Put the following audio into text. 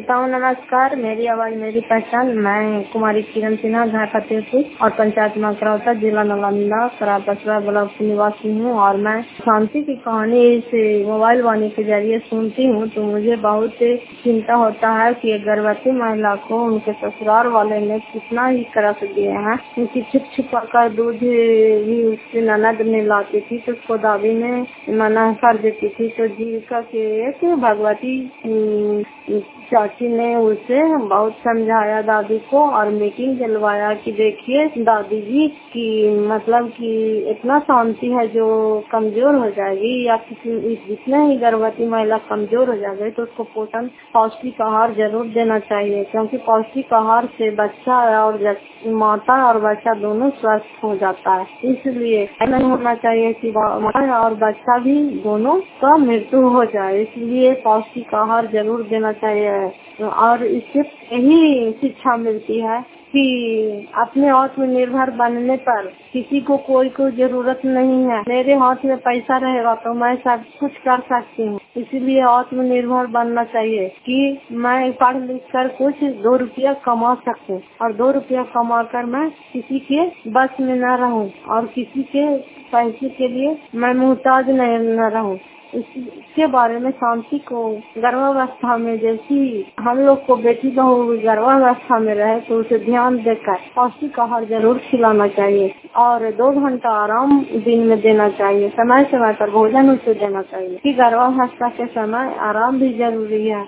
श्रोताओं नमस्कार। मेरी आवाज मेरी पहचान। मैं कुमारी किरण सिन्हा, घर फतेहपुर और पंचायत माकरौता, जिला नालंदा, सरायपसरा ब्लॉक की निवासी हूँ। और मैं शांति की कहानी इस मोबाइल वाणी के जरिए सुनती हूँ तो मुझे बहुत चिंता होता है कि एक गर्भवती महिला को उनके ससुराल वाले ने कितना ही तरस दिए हैं। उनकी छिप छिपा कर दूध भी उसकी ननद ने लाती थी तो उसको दादी ने मना कर देती थी। तो जीविका के एक भगवती चाची ने उसे बहुत समझाया दादी को और मीटिंग दिलवाया कि देखिए दादी जी की मतलब कि इतना शांति है जो कमजोर हो जाएगी या किसी जितने ही गर्भवती महिला कमजोर हो जाएगी तो उसको पोषण पौष्टिक आहार जरूर देना चाहिए, क्योंकि पौष्टिक आहार से बच्चा और माता और बच्चा दोनों स्वस्थ हो जाता है। इसलिए नहीं होना चाहिए कि माता और बच्चा भी दोनों का मृत्यु हो जाए, इसलिए पौष्टिक आहार जरूर देना चाहिए। और इससे यही शिक्षा मिलती है कि अपने आत्मनिर्भर बनने पर किसी को कोई जरूरत नहीं है। मेरे हाथ में पैसा रहेगा तो मैं सब कुछ कर सकती हूँ, इसलिए आत्मनिर्भर बनना चाहिए कि मैं पढ़ लिख कर कुछ 2 रुपया कमा सकूं और 2 रुपया कमा कर मैं किसी के बस में न रहूं और किसी के पैसे के लिए मैं मुहताज न रहूं। इसके बारे में शांति को गर्भावस्था में जैसी हम लोग को बेटी बहू गर्भावस्था में रहे तो उसे ध्यान देकर पौष्टिक आहार जरूर खिलाना चाहिए और 2 घंटा आराम दिन में देना चाहिए। समय समय पर भोजन उसे देना चाहिए कि गर्भावस्था के समय आराम भी जरूरी है।